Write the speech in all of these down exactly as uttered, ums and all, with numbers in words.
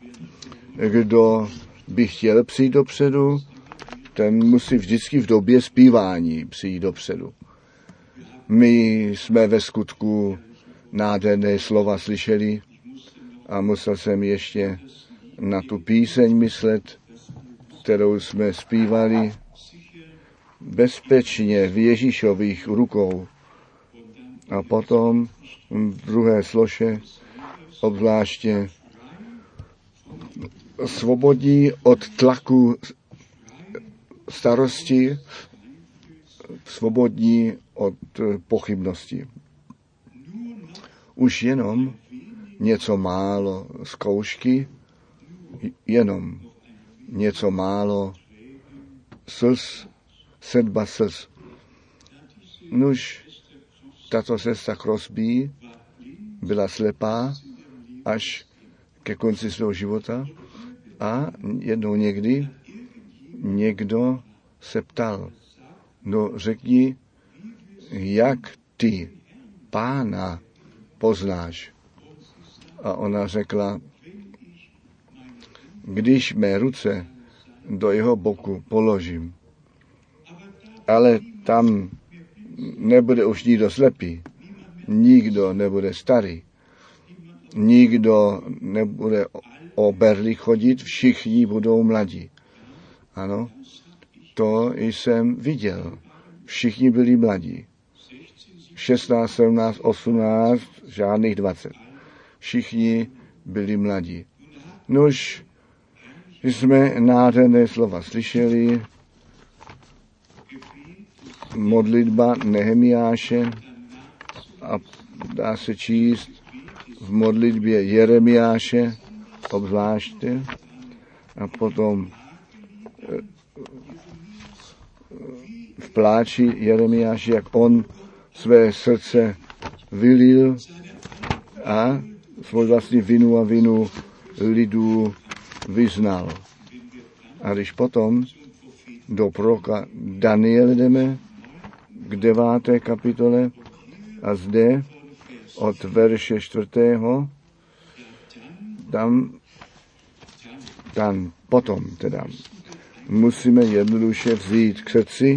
Kdo by chtěl přijít dopředu, ten musí vždycky v době zpívání přijít dopředu. My jsme ve skutku nádherné slova slyšeli a musel jsem ještě na tu píseň myslet, kterou jsme zpívali bezpečně v Ježíšových rukou. A potom v druhé sloše obzvláště svobodí od tlaku starosti, svobodní od pochybnosti. Už jenom něco málo zkoušky, jenom něco málo slz, sedba slz. Nuž, tato sestra Crosby byla slepá až ke konci svého života a jednou někdy někdo se ptal, no řekni, jak ty Pána poznáš? A ona řekla, když mé ruce do jeho boku položím, ale tam nebude už nikdo slepý, nikdo nebude starý, nikdo nebude o berli chodit, všichni budou mladí. Ano, to jsem viděl. Všichni byli mladí. šestnáct, sedmnáct, osmnáct, žádných dvacet. Všichni byli mladí. Nož, jsme nádherné slova slyšeli. Modlitba Nehemiáše a dá se číst v modlitbě Jeremiáše obzvláště a potom v pláči Jeremiáši, jak on své srdce vylil a svou vlastní vinu a vinu lidů vyznal. A když potom do proroka Daniele jdeme k deváté kapitole a zde od verše čtvrtého tam, tam potom teda musíme jednoduše vzít k srdci,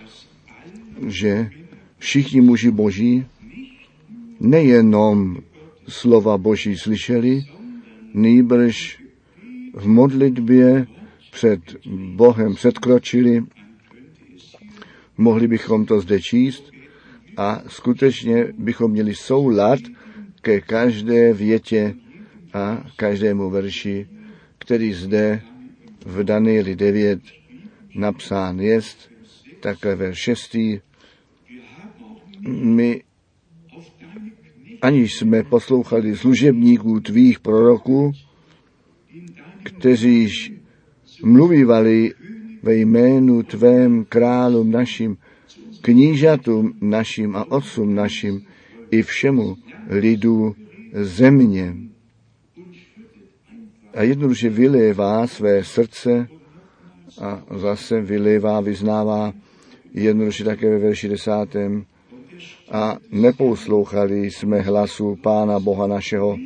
že všichni muži boží nejenom slova boží slyšeli, nýbrž v modlitbě před Bohem předkročili, mohli bychom to zde číst a skutečně bychom měli soulad ke každé větě a každému verši, který zde v Danieli devět napsán jest, takhle verš šestý. My aniž jsme poslouchali služebníků tvých proroků, kteříž mluvívali ve jménu tvém králům našim, knížatům našim a otcům našim i všemu lidu země. A jednoduše vylévá své srdce a zase vylévá, vyznává jednoduše také ve verši desátém. A neposlouchali jsme hlasu Pána Boha našeho,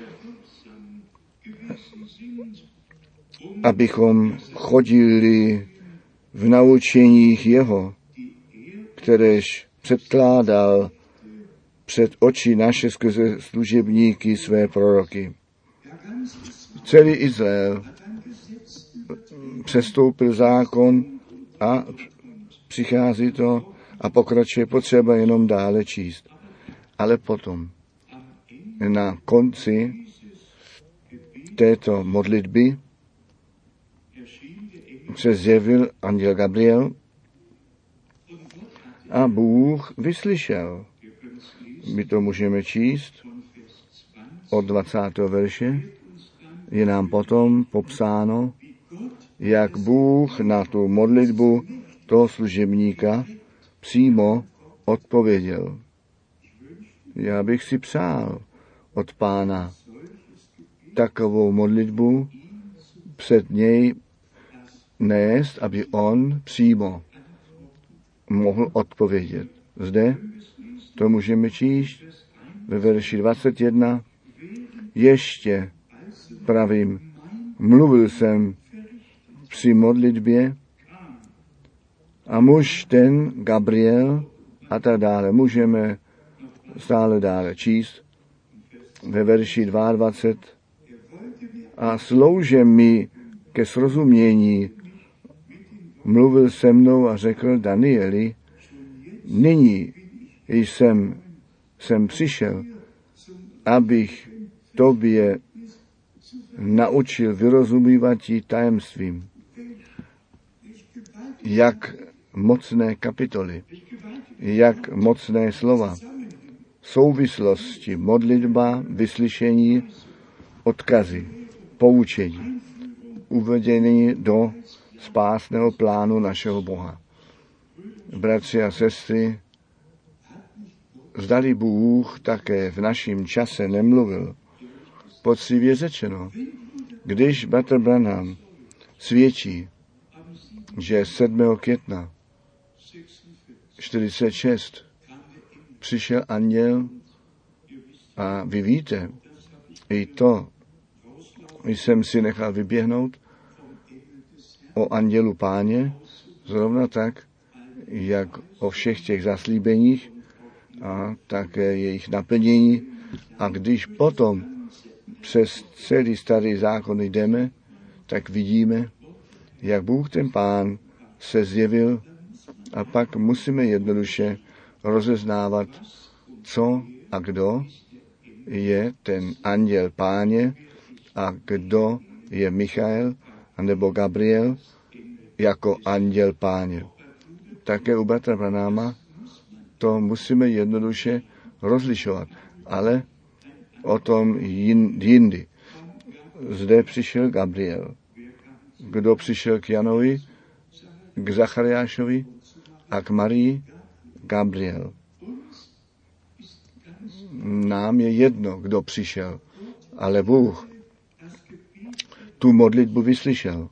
abychom chodili v naučeních jeho, kteréž předkládal před oči naše skrze služebníky své proroky. Celý Izrael přestoupil zákon a přichází to a pokračuje, potřeba jenom dále číst. Ale potom na konci této modlitby se zjevil anděl Gabriel a Bůh vyslyšel. My to můžeme číst od dvacátého verše. Je nám potom popsáno, jak Bůh na tu modlitbu toho služebníka přímo odpověděl. Já bych si přál od Pána takovou modlitbu před něj nést, aby on přímo mohl odpovědět. Zde to můžeme číst ve verši dvacet jedna. Ještě pravím, mluvil jsem při modlitbě a muž ten, Gabriel, a tak dále. Můžeme stále dále číst ve verši dvacet dva. A slouže mi ke srozumění, mluvil se mnou a řekl: Danieli, nyní jsem, jsem přišel, abych tobě naučil vyrozumívatí tajemstvím. Jak mocné kapitoly, jak mocné slova, souvislosti, modlitba, vyslyšení, odkazy, poučení, uvedení do spásného plánu našeho Boha. Bratři a sestry, zdali Bůh také v našem čase nemluvil, poctivě řečeno, když bratr Branham svědčí, že sedmého května čtyřicet šest přišel anděl a vy víte, i to jsem si nechal vyběhnout o andělu Páně, zrovna tak, jak o všech těch zaslíbeních a také jejich naplnění. A když potom přes celý starý zákon jdeme, tak vidíme, jak Bůh ten Pán se zjevil, a pak musíme jednoduše rozeznávat, co a kdo je ten anděl Páně a kdo je Michael nebo Gabriel jako anděl Páně. Také u bratra Branhama to musíme jednoduše rozlišovat, ale o tom jindy. Zde přišel Gabriel. Kdo přišel k Janovi, k Zachariášovi a k Marii? Gabriel. Nám je jedno, kdo přišel, ale Bůh tu modlitbu vyslyšel.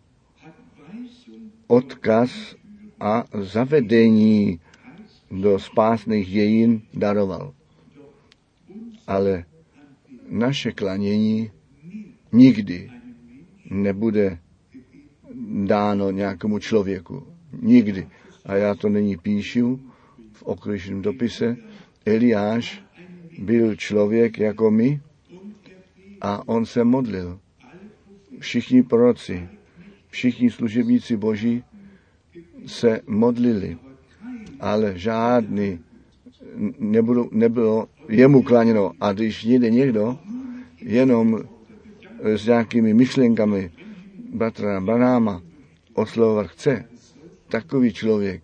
Odkaz a zavedení do spásných dějin daroval. Ale naše klanění nikdy nebude dáno nějakému člověku. Nikdy. A já to nyní píšu v okryžném dopise. Eliáš byl člověk jako my a on se modlil. Všichni proroci, všichni služebníci Boží se modlili, ale žádný nebylo, nebylo jemu klaněno. A když jde někdo jenom s nějakými myšlenkami bratra Branhama oslovovat chce, takový člověk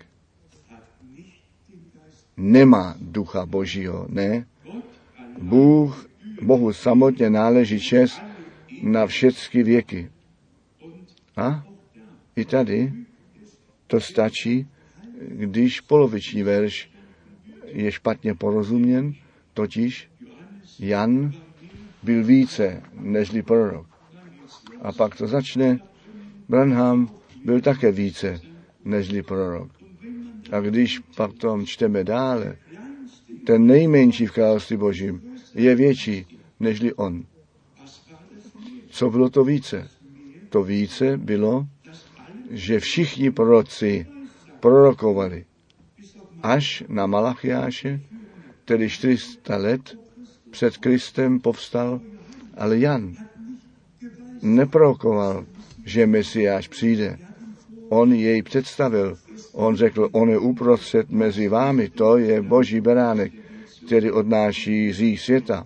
nemá ducha Božího, ne? Bůh, Bohu samotně náleží čest na všechny věky. A i tady to stačí, když poloviční verš je špatně porozuměn, totiž Jan byl více nežli prorok. A pak to začne, Branham byl také více nežli prorok. A když pak tom čteme dále, ten nejmenší v království Božím je větší nežli on. Co bylo to více? To více bylo, že všichni proroci prorokovali až na Malachiáše, tedy čtyři sta let před Kristem povstal, ale Jan neprorokoval, že Mesiáš přijde. On jej představil. On řekl, on je uprostřed mezi vámi, to je Boží beránek, který odnáší hřích světa.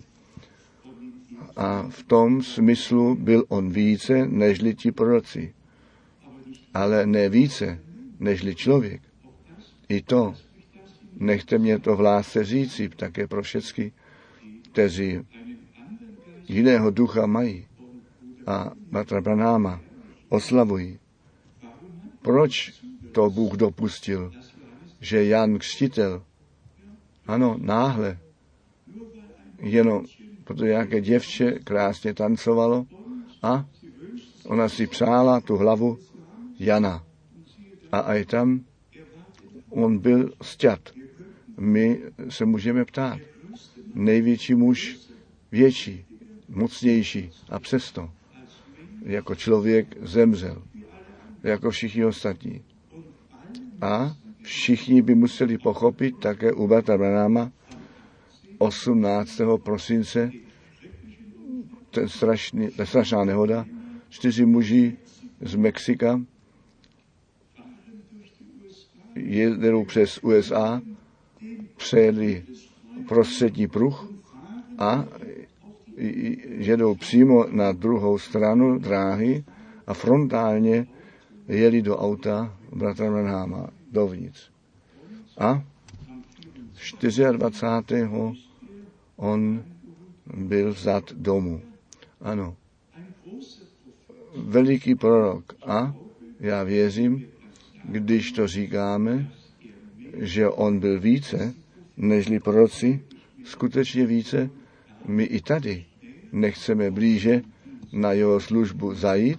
A v tom smyslu byl on více nežli ti proroci. Ale ne více nežli člověk. I to, nechte mě to v lásce říci, také pro všechny, kteří jiného ducha mají a bratra Branhama oslavují. Proč to Bůh dopustil, že Jan Křtitel, ano, náhle, jenom protože nějaké děvče krásně tancovalo a ona si přála tu hlavu Jana. A aj tam on byl sťat. My se můžeme ptát. Největší muž, větší, mocnější a přesto jako člověk zemřel, jako všichni ostatní. A všichni by museli pochopit také u bratra Branhama osmnáctého prosince ten strašný, ta strašná nehoda, čtyři muži z Mexika jedou přes U S A, přejeli prostřední pruh a jedou přímo na druhou stranu dráhy a frontálně jeli do auta bratra Branhama dovnitř. A dvacátého čtvrtého on byl vzat domů. Ano. Veliký prorok. A já věřím, když to říkáme, že on byl více, nežli proroci, skutečně více, my i tady nechceme blíže na jeho službu zajít,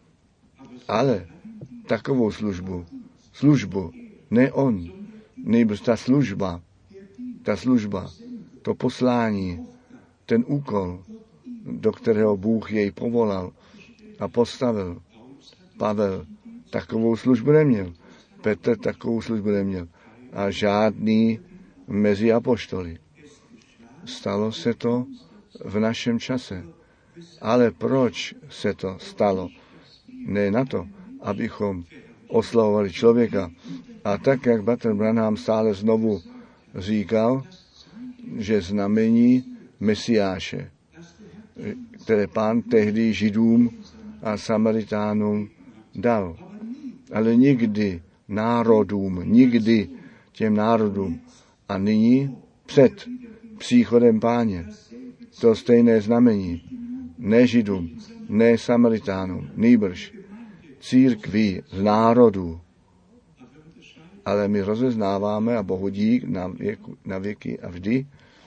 ale takovou službu, službu, ne on, nejbrž ta služba, ta služba, to poslání, ten úkol, do kterého Bůh jej povolal a postavil. Pavel takovou službu neměl, Petr takovou službu neměl a žádný mezi apoštoly. Stalo se to v našem čase. Ale proč se to stalo? Ne na to, abychom oslavovali člověka. A tak, jak bratr Branham stále znovu říkal, že znamení Mesiáše, které Pán tehdy Židům a Samaritánům dal. Ale nikdy národům, nikdy těm národům. A nyní před příchodem Páně to stejné znamení. Ne Židům, ne Samaritánům, nýbrž církví z národů. Ale my rozeznáváme, a Bohu dík na, věku, na věky a vždy,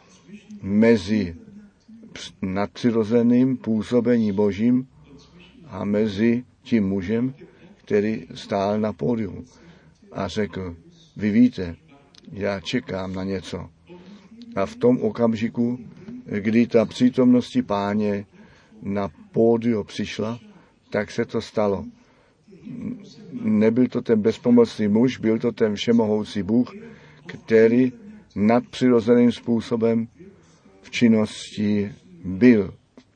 mezi nadpřirozeným působení Božím a mezi tím mužem, který stál na pódiu a řekl, vy víte, já čekám na něco. A v tom okamžiku, kdy ta přítomnosti Páně na pódiu přišla, tak se to stalo. Nebyl to ten bezpomocný muž, byl to ten všemohoucí Bůh, který nadpřirozeným způsobem v činnosti byl.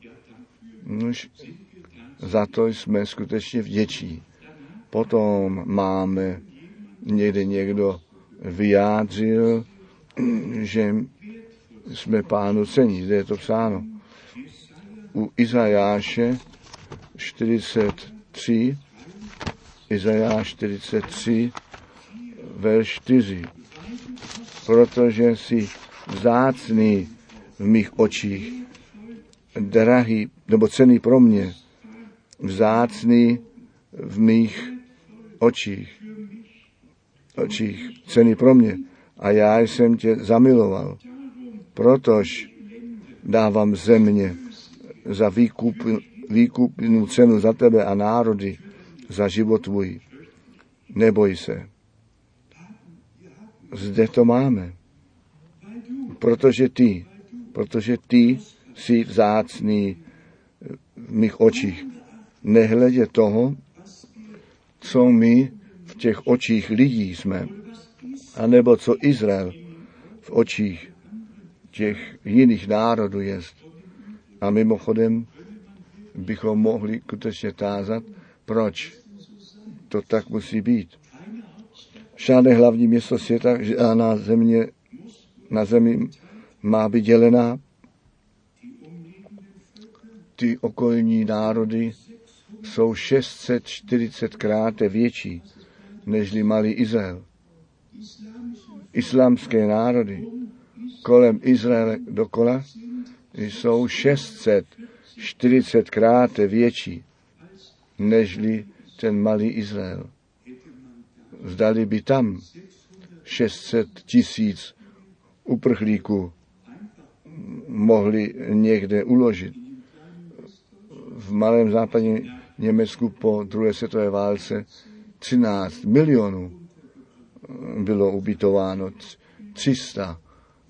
Nož, za to jsme skutečně vděční. Potom máme, někde někdo vyjádřil, že jsme Pánu cení. Zde je to psáno. U Izajáše čtyřicet tři, Izajáš čtyřicet tři, verš čtyři. Protože jsi vzácný v mých očích, drahý, nebo cenný pro mě, vzácný v mých očích, očích, cenný pro mě. A já jsem tě zamiloval, protož dávám země za výkup, výkupnou cenu za tebe a národy za život tvůj. Neboj se. Zde to máme. Protože ty, protože ty jsi vzácný v mých očích. Nehledě toho, co my v těch očích lidí jsme, anebo co Izrael v očích těch jiných národů jest. A mimochodem bychom mohli skutečně tázat, proč to tak musí být. Žádné hlavní město světa a na země, na zemi má být dělená. Ty okolní národy jsou šest set čtyřicet krát větší nežli malý Izrael. Islámské národy kolem Izraele dokola jsou šest set čtyřicet krát větší nežli ten malý Izrael. Zdali by tam šest set tisíc uprchlíků mohli někde uložit. V malém západním Německu po druhé světové válce třináct milionů bylo ubytováno, tři sta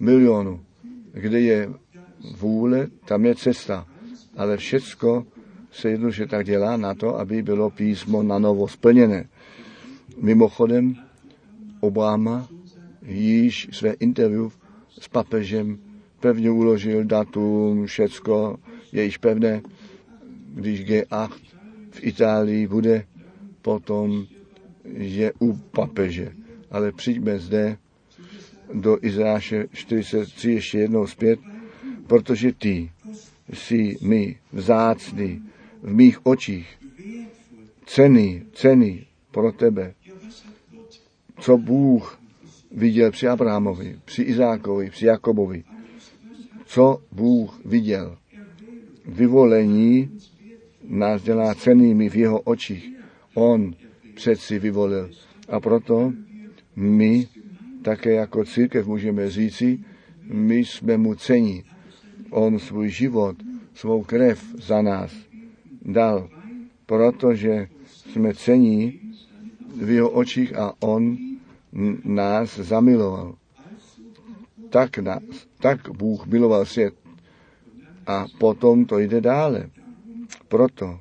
milionů. Kde je vůle, tam je cesta. Ale všecko se jednoduše tak dělá na to, aby bylo písmo na novo splněné. Mimochodem, Obama již své interview s papežem pevně uložil datum, všecko je již pevné, když G osm v Itálii bude, potom je u papeže. Ale přijďme zde do Izajáše čtyřicet tři ještě jednou zpět, protože ty jsi mi vzácný v mých očích, ceny, ceny pro tebe. Co Bůh viděl při Abrahamovi, při Izákovi, při Jakobovi. Co Bůh viděl. Vyvolení nás dělá cennými v jeho očích. On přeci vyvolil. A proto my také jako církev můžeme říci, my jsme mu cení. On svůj život, svou krev za nás dal, protože jsme cení v jeho očích a on nás zamiloval. Tak, nás, tak Bůh miloval svět. A potom to jde dále. Proto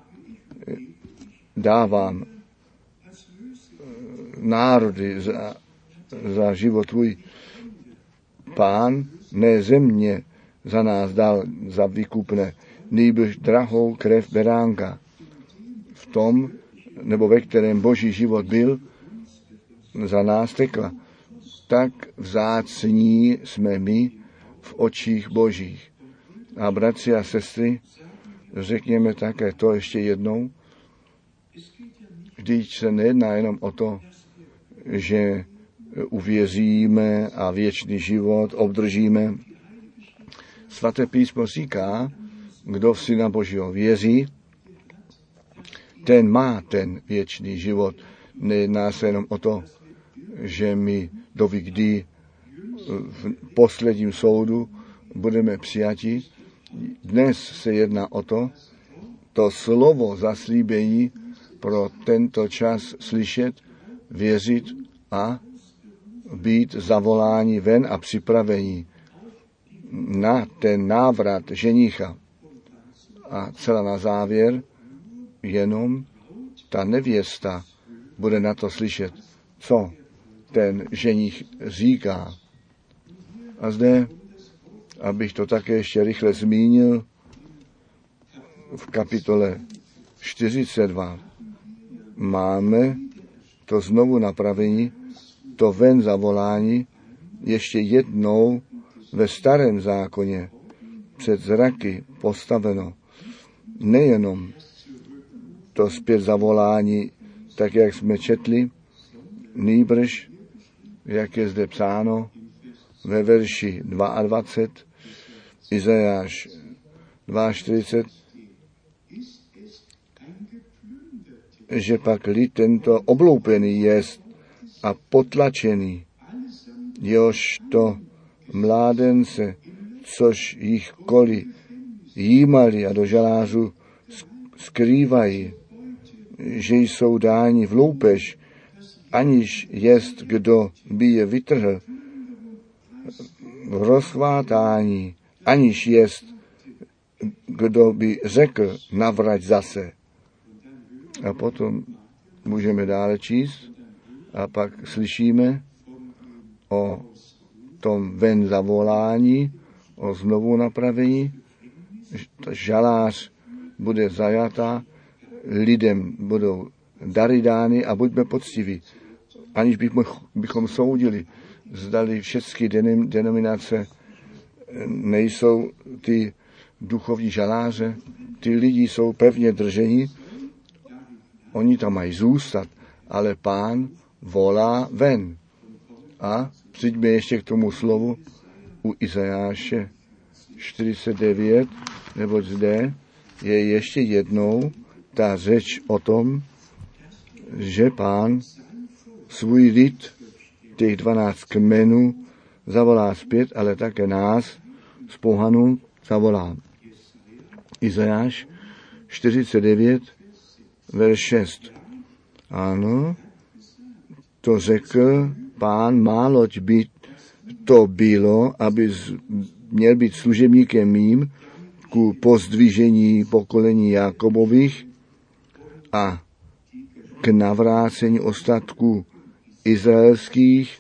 dávám národy za, za život tvůj. Pán ne země za nás dal za výkupné, nýbrž drahou krev beránka. V tom, nebo ve kterém boží život byl, za nás tekla. Tak vzácní jsme my v očích božích. A bratři a sestry, řekněme také to ještě jednou, když se nejedná jenom o to, že uvěříme a věčný život obdržíme. Svaté písmo říká, kdo v Syna Božího věří, ten má ten věčný život. Nejedná se jenom o to, že my doví kdy v posledním soudu budeme přijati. Dnes se jedná o to, to slovo zaslíbení pro tento čas slyšet, věřit a být zavoláni ven a připraveni na ten návrat ženicha. A celá na závěr jenom ta nevěsta bude na to slyšet, co ten ženich říká. A zde, abych to také ještě rychle zmínil, v kapitole čtyřicet dva máme to znovu napravení, to ven zavolání ještě jednou ve starém zákoně před zraky postaveno. Nejenom to zpět zavolání, tak jak jsme četli, nýbrž, jak je zde psáno ve verši dvacet dva, Izajáš čtyřicet dva, že pak lid tento obloupený jest a potlačený, jehož to mládence, což jich koli jímali a do žalářů skrývají, že jsou dáni v loupež, aniž jest, kdo by je vytrhl, v rozchvátání, aniž jest, kdo by řekl, navrať zase. A potom můžeme dále číst a pak slyšíme o tom ven zavolání, o znovu napravení. Žalář bude zajatá, lidem budou dary dány a buďme poctiví, aniž bychom, bychom soudili, zdali všechny denominace nejsou ty duchovní žaláře, ty lidi jsou pevně drženi, oni tam mají zůstat, ale Pán volá ven. A přijďme ještě k tomu slovu u Izajáše čtyřicet devět, nebo zde je ještě jednou ta řeč o tom, že Pán svůj lid, těch dvanáct kmenů, zavolá zpět, ale také nás z pohanů zavolá. Izajáš čtyřicet devět, verš šest. Ano, to řekl Pán, máloť by to bylo, aby měl být služebníkem mým, ku pozdvižení pokolení Jakobových a k navrácení ostatků izraelských.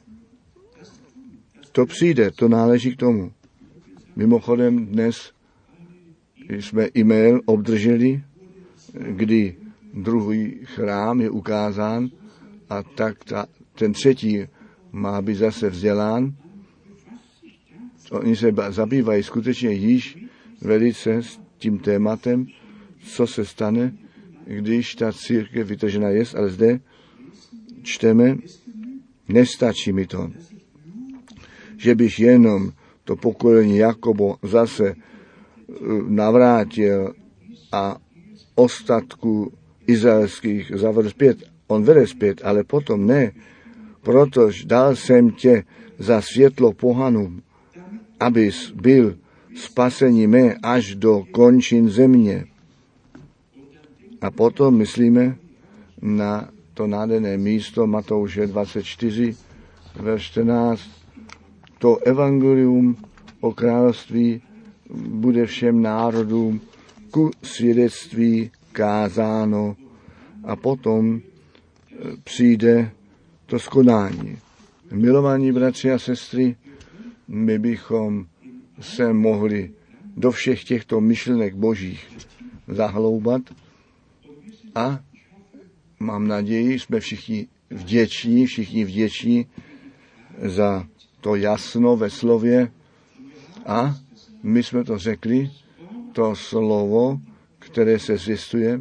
To přijde, to náleží k tomu. Mimochodem dnes jsme e-mail obdrželi, kdy druhý chrám je ukázán a tak ta, ten třetí má být zase vzdělán. Oni se zabývají skutečně již velice s tím tématem, co se stane, když ta církev vytržena je, ale zde čteme, nestačí mi to, že bych jenom to pokolení Jakobo zase navrátil a ostatku izraelských zavedl zpět. On vede zpět, ale potom ne, protože dal jsem tě za světlo pohanům, abys byl spasení mé až do končin země. A potom myslíme na to nádherné místo Matouše dvacet čtyři, verš čtrnáct. To evangelium o království bude všem národům ku svědectví kázáno a potom přijde to skonání. Milovaní bratři a sestry, my bychom se mohli do všech těchto myšlenek božích zahloubat a mám naději, jsme všichni vděční, všichni vděční za to jasno ve slově a my jsme to řekli, to slovo, které se zjistuje,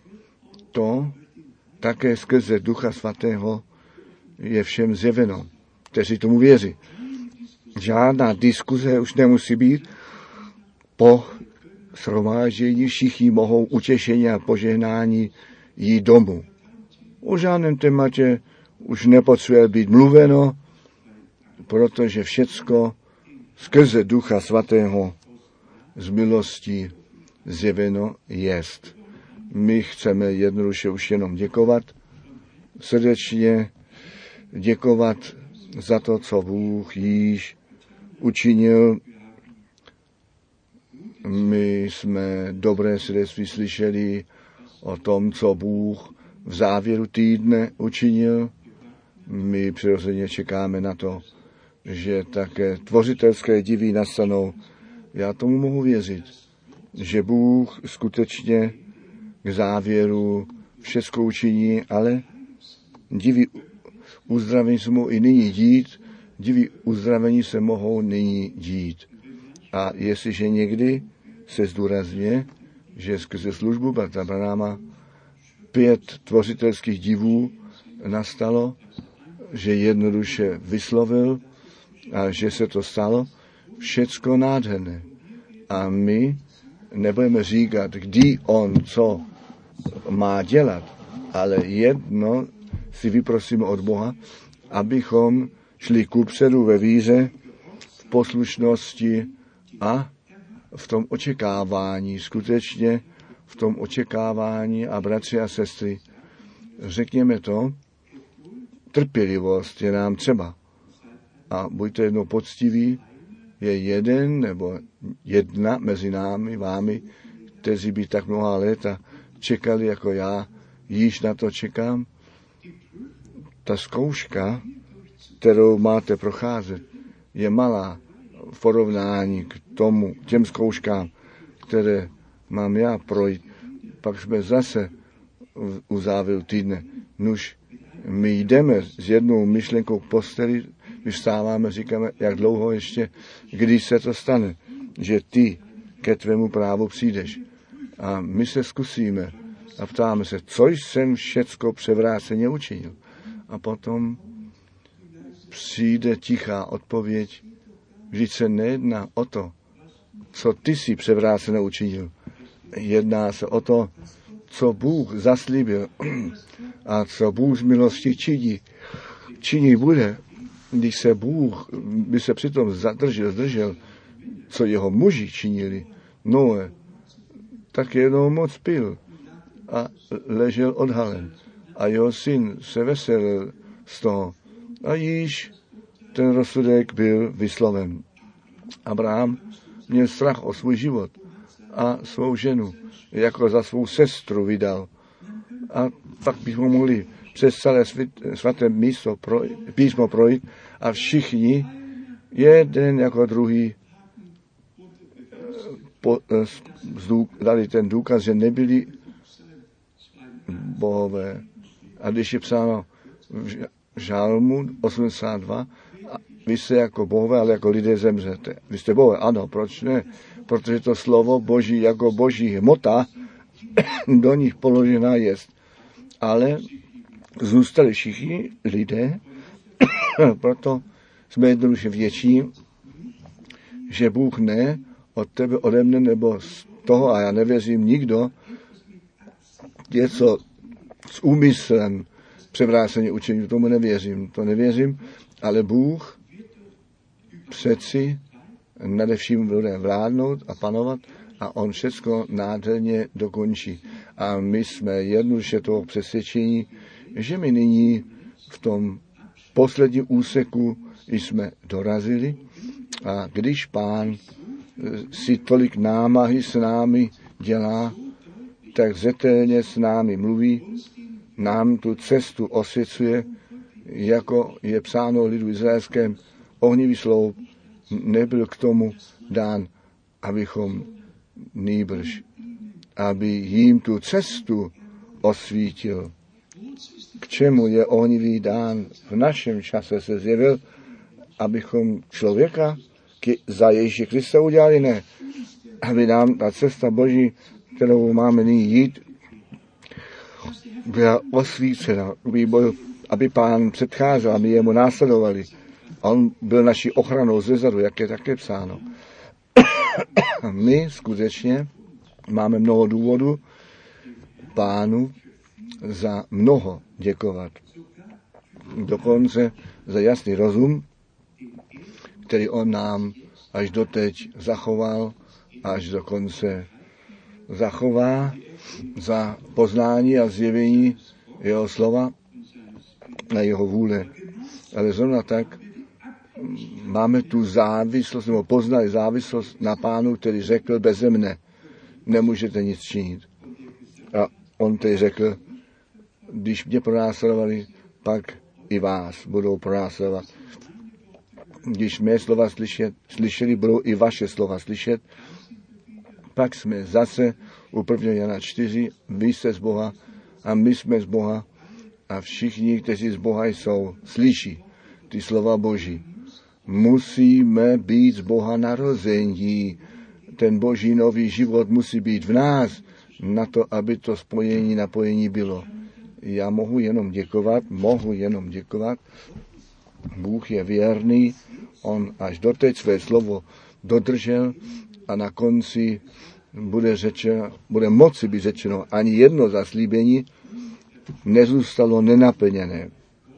to také skrze Ducha Svatého je všem zjeveno, kteří tomu věří. Žádná diskuze už nemusí být. Po shromáždění všichni mohou utěšení a požehnání jít domů. O žádném tématě už nepotřebuje být mluveno, protože všecko skrze Ducha Svatého z milostí zjeveno jest. My chceme jednoduše už jenom děkovat, srdečně děkovat za to, co Bůh již učinil. My jsme dobré svědectví slyšeli o tom, co Bůh v závěru týdne učinil. My přirozeně čekáme na to, že také tvořitelské divy nastanou. Já tomu mohu věřit, že Bůh skutečně k závěru všechno učiní, ale divy uzdravení se mohou i nyní dít, divy uzdravení se mohou nyní dít. A jestliže někdy se zdůrazňuje, že skrze službu bratra Branáma pět tvořitelských divů nastalo, že jednoduše vyslovil a že se to stalo, všecko nádherné. A my nebudeme říkat, kdy on co má dělat, ale jedno si vyprosíme od Boha, abychom šli kupředu ve víře, v poslušnosti a v tom očekávání, skutečně v tom očekávání a bratři a sestry, řekněme to, trpělivost je nám třeba. A buďte jednou poctiví, je jeden nebo jedna mezi námi, vámi, kteří by tak mnoha léta čekali, jako já, již na to čekám. Ta zkouška, kterou máte procházet, je malá v porovnání k tomu, k těm zkouškám, které mám já projít. Pak jsme zase u závěru týdne. Nuž, my jdeme s jednou myšlenkou k posteli, my vstáváme, říkáme, jak dlouho ještě, když se to stane, že ty ke tvému právu přijdeš. A my se zkusíme a ptáme se, co jsem všecko převráceně učinil. A potom přijde tichá odpověď, vždyť se nejedná o to, co ty si převráceně učinil. Jedná se o to, co Bůh zaslíbil a co Bůh z milosti činí. Činí bude, když se Bůh by se přitom zadržel, zdržel, co jeho muži činili. Noé, tak jenom moc pil a ležel odhalen. A jeho syn se veselil z toho. A již ten rozsudek byl vysloven. Abraham měl strach o svůj život a svou ženu jako za svou sestru vydal. A pak bychom mohli přes celé svaté místo projít, písmo projít a všichni, jeden jako druhý, po, dali ten důkaz, že nebyli bohové. A když je psáno v Žálmu osmdesát dva, vy jste jako bohové, ale jako lidé zemřete. Vy jste bohové, ano, proč ne? Protože to slovo Boží jako Boží hmota do nich položená jest. Ale zůstali všichni lidé, proto jsme jednoduše větší, že Bůh ne od tebe, ode mne, nebo z toho, a já nevěřím nikdo, něco s úmyslem převráceně učení, tomu nevěřím, to nevěřím, ale Bůh přeci nade vším bude vládnout a panovat a on všechno nádherně dokončí. A my jsme jednoduše toho přesvědčení, že my nyní v tom posledním úseku jsme dorazili a když Pán si tolik námahy s námi dělá, tak zřetelně s námi mluví, nám tu cestu osvěcuje, jako je psáno lidu izraelském, ohnivý sloup nebyl k tomu dán, abychom nýbrž, aby jim tu cestu osvítil. K čemu je ohnivý dán v našem čase se zjevil, abychom člověka za Ježíše Krista udělali, ne. Aby nám ta cesta Boží, kterou máme nyní jít, byla osvícena, aby, byl, aby Pán předcházel, aby jemu následovali. A on byl naší ochranou zezadu, jak je také psáno. My skutečně máme mnoho důvodů Pánu za mnoho děkovat. Dokonce za jasný rozum, který on nám až doteď zachoval, až dokonce zachová za poznání a zjevení jeho slova a jeho vůle. Ale zrovna tak máme tu závislost, nebo poznali závislost na Pánu, který řekl, beze mne nemůžete nic činit. A on tedy řekl, když mě pronásledovali, pak i vás budou pronásledovat. Když mé slova slyšet, slyšeli, budou i vaše slova slyšet. Pak jsme zase u prvního Jana čtyři, vy jste z Boha a my jsme z Boha a všichni, kteří z Boha jsou, slyší ty slova Boží. Musíme být z Boha narození. Ten Boží nový život musí být v nás, na to, aby to spojení, napojení bylo. Já mohu jenom děkovat, mohu jenom děkovat. Bůh je věrný, on až doteď své slovo dodržel a na konci bude řečeno, bude moci být řečeno, ani jedno zaslíbení nezůstalo nenaplněné.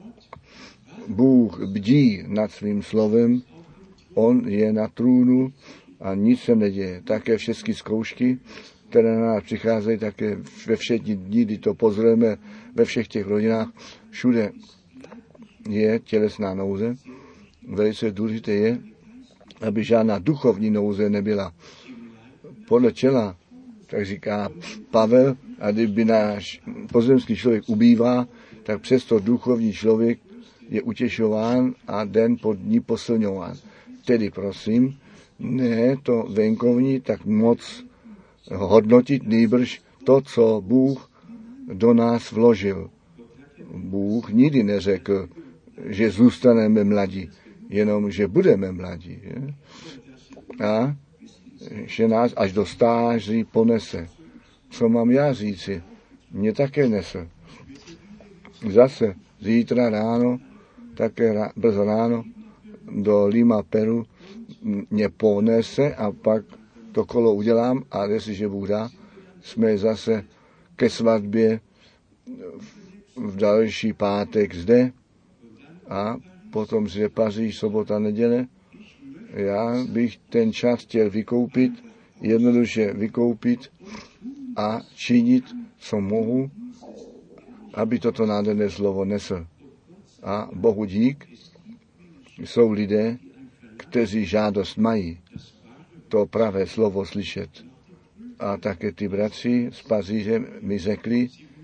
Bůh bdí nad svým slovem, on je na trůnu a nic se neděje. Také všechny zkoušky, které na nás přicházejí, také ve všech dní, kdy to pozorujeme ve všech těch rodinách, všude je tělesná nouze. Velice důležité je, aby žádná duchovní nouze nebyla. Podle těla, tak říká Pavel, a kdyby náš pozemský člověk ubývá, tak přesto duchovní člověk je utěšován a den pod ní posilňován. Tedy prosím, ne to venkovní tak moc hodnotit, nýbrž to, co Bůh do nás vložil. Bůh nikdy neřekl, že zůstaneme mladí, jenom, že budeme mladí. Je? A že nás až do stáří ponese. Co mám já říci? Mě také nese. Zase zítra ráno, také rá, brzo ráno, do Lima Peru mě ponese a pak to kolo udělám a jestliže Bůh dá, jsme zase ke svatbě v další pátek zde a potom zde Paříž, sobota, neděle. Já bych ten čas chtěl vykoupit, jednoduše vykoupit a činit, co mohu, aby toto nádherné slovo nesl. A Bohu dík, jsou lidé, kteří žádost mají to pravé slovo slyšet. a také ty bratři z Paříže mi řekli,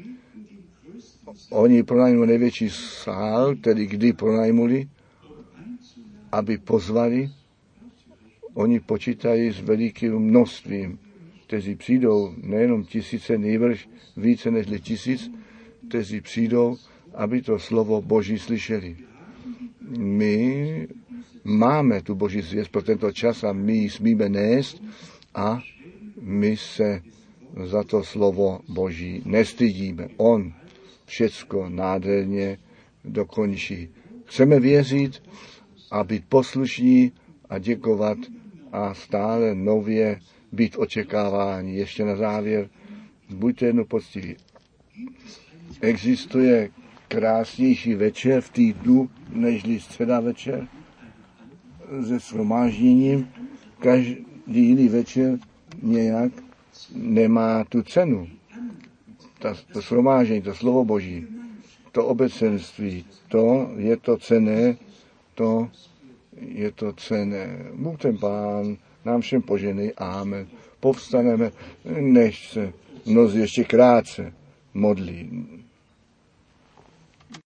oni pronajmuli největší sál, tedy kdy pronajmuli, aby pozvali. Oni počítají s velikým množstvím, kteří přijdou, nejenom tisíce, nejbrž více než tisíc, kteří přijdou, aby to slovo Boží slyšeli. My máme tu Boží zvěst pro tento čas a my ji smíme nést a my se za to slovo Boží nestydíme. On všecko nádherně dokončí. Chceme věřit a být poslušní a děkovat a stále nově být očekávání. Ještě na závěr, buďte jednou poctiví. Existuje krásnější večer v týdnu, nežli středa večer se shromážděním. Každý jiný večer nějak nemá tu cenu. Ta, to shromáždění, to slovo Boží, to obecenství, to je to cenné, to je to cenné. Bůh ten Pán nám všem poženej. Amen. Povstaneme, než se mnozí ještě krátce modlí.